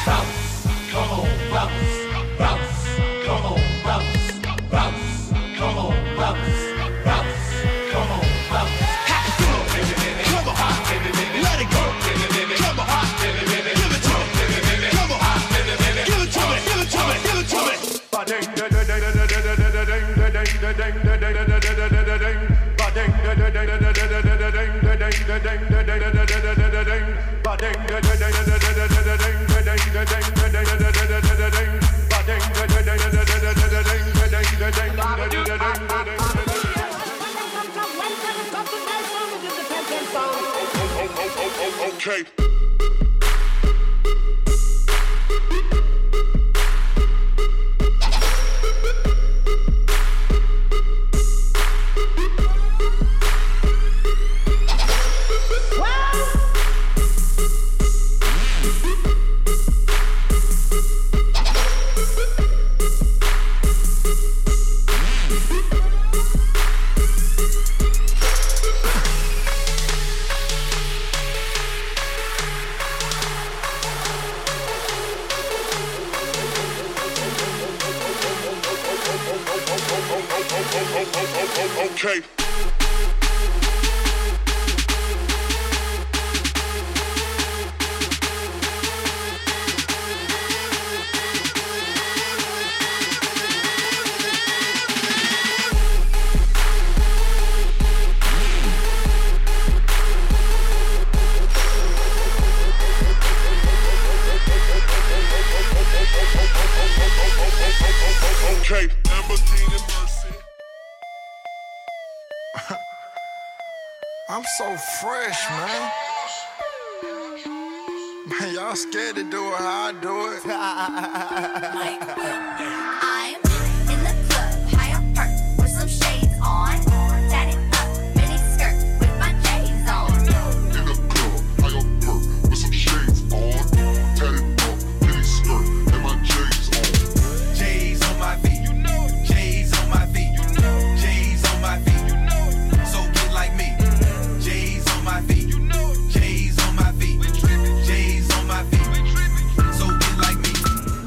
Okay. Okay. Okay. Lamborghini Mercy. I'm so fresh, man. Man, y'all scared to do it how I do it. I'm in the club, high up perk, with some shades on. Tatted up, mini skirt, with my J's on. In the club, high up perk, with some shades on. Tatted up, mini skirt, and my J's on. J's on my feet, you know it. J's on my feet, you know it. J's on my feet, you know it. So get like me. J's on my feet, you know it. J's on my feet, J's on my feet. So get like me.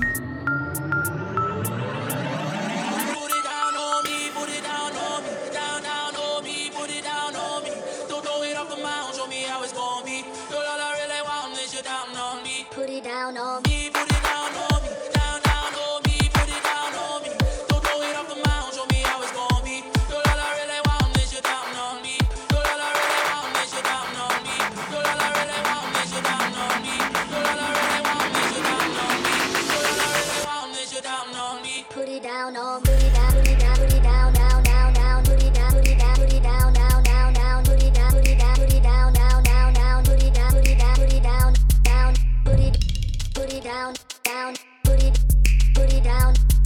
Put it down on me, put it down on me, down on me, put it down on me. Don't throw it off the mound, show me how it's gonna be. Girl, all I really want is you down on me. Put it down on me. Put it down on me, down on me, put it down on me. Don't throw it off the mound, show me how it's gonna be. Girl, all I really want is you down on me. Girl, all I really want is you down on me. Girl, all I really want is you down on me. Girl, all I really want is you down on me. Girl, all I really want is you down on me. Put it down on, put it down, put it down, put it down, down, down, down, put it down, put it down, put it down, down, down, down, put it down, put it down, put it down, down, down, down, put it down, put it down, put it down, down, put it down, down, put it down.